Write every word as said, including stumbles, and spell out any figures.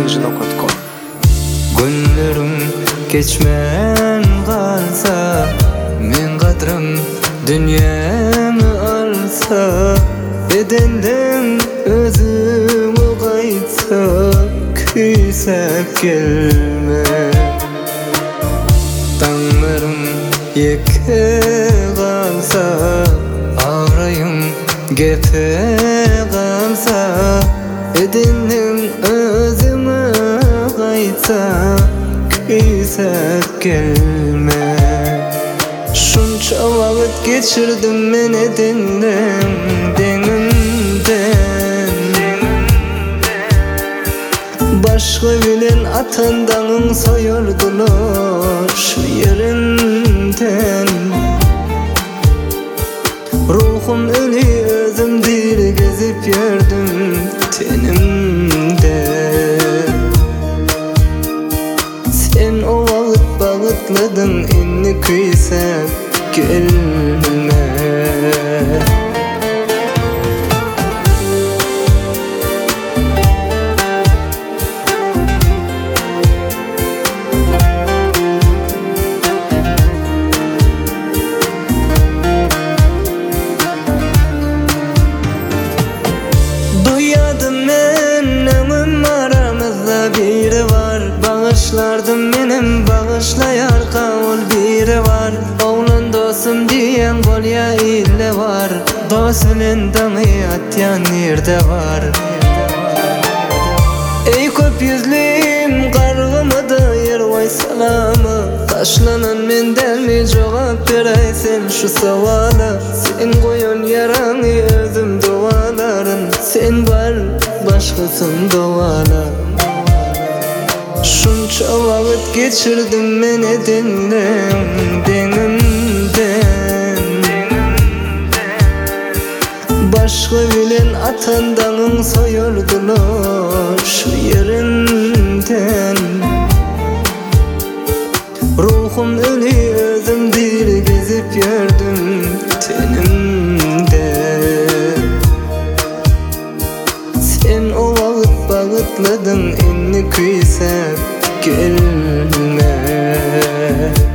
original dot com. Günlerim geçmen kalsa, men kadrım dünyamı alsa, bedenden özümü kaytsa, küysek gelme. Dağlarım yeke kalsa, ağrayım gepe kalsa, bedenden özümü kaytsa, küysek gelme. Şunça vakit geçirdim men edindim denimden. Başka bilen atandanın soyurdular şu yerinden. Ruhum ölü özüm diri gezip yerdim tenimde. Sen o vakit bağıtladın inni küysek gelme. Biri var, bağışlardım benim bağışlayar kavul biri var. Oğlan dostum diyen golya ille var, dostun damı atyan yerde var. Ey köp yüzlüm kargımı da yer vay salamı, taşlanan menden mi cevap vereysen şu savala. Sen koyun yaranı özüm duaların, sen var başkasın duvala. Şunça vakit geçirdim men edindim denimden. Başka bilen atandanın soyurdular şu yerinden. Ruhum ölü özüm diri gezip yerdim tenimde. Sen o vakit bağıtladın inni küysek gelme.